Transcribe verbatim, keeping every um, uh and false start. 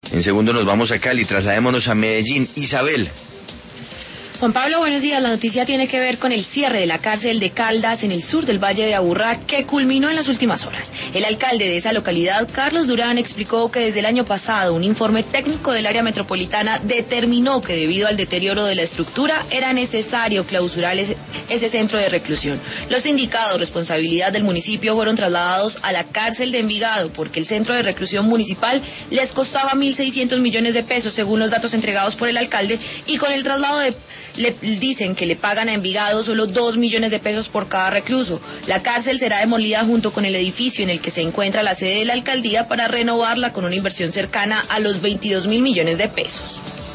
En segundo nos vamos a Cali, trasladémonos a Medellín. Isabel. Juan Pablo, buenos días. La noticia tiene que ver con el cierre de la cárcel de Caldas en el sur del Valle de Aburrá, que culminó en las últimas horas. El alcalde de esa localidad, Carlos Durán, explicó que desde el año pasado un informe técnico del área metropolitana determinó que debido al deterioro de la estructura era necesario clausurar ese, ese centro de reclusión. Los sindicados, responsabilidad del municipio, fueron trasladados a la cárcel de Envigado porque el centro de reclusión municipal les costaba mil seiscientos millones de pesos, según los datos entregados por el alcalde, y con el traslado de le dicen que le pagan a Envigado solo dos millones de pesos por cada recluso. La cárcel será demolida junto con el edificio en el que se encuentra la sede de la alcaldía para renovarla con una inversión cercana a los veintidós mil millones de pesos.